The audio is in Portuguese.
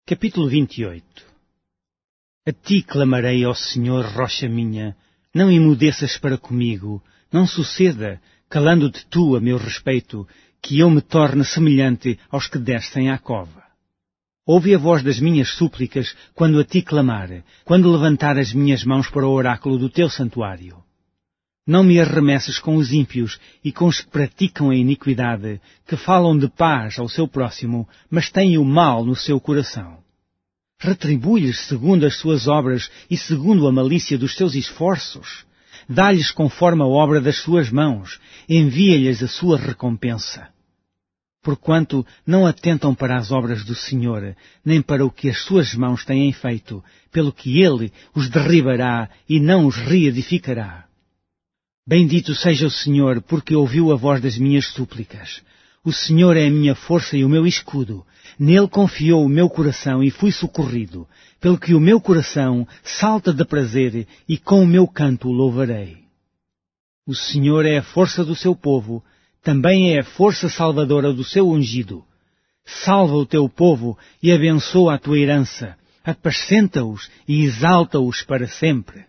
Capítulo 28. A ti clamarei, ó Senhor, rocha minha, não emudeças para comigo, não suceda, calando-te tu a meu respeito, que eu me torne semelhante aos que descem à cova. Ouve a voz das minhas súplicas quando a ti clamar, quando levantar as minhas mãos para o oráculo do teu santuário. Não me arremesses com os ímpios e com os que praticam a iniquidade, que falam de paz ao seu próximo, mas têm o mal no seu coração. Retribui-lhes segundo as suas obras e segundo a malícia dos seus esforços. Dá-lhes conforme a obra das suas mãos, envia-lhes a sua recompensa. Porquanto não atentam para as obras do Senhor, nem para o que as suas mãos têm feito, pelo que Ele os derribará e não os reedificará. Bendito seja o Senhor, porque ouviu a voz das minhas súplicas. O Senhor é a minha força e o meu escudo. Nele confiou o meu coração e fui socorrido, pelo que o meu coração salta de prazer e com o meu canto o louvarei. O Senhor é a força do seu povo, também é a força salvadora do seu ungido. Salva o teu povo e abençoa a tua herança, apascenta-os e exalta-os para sempre.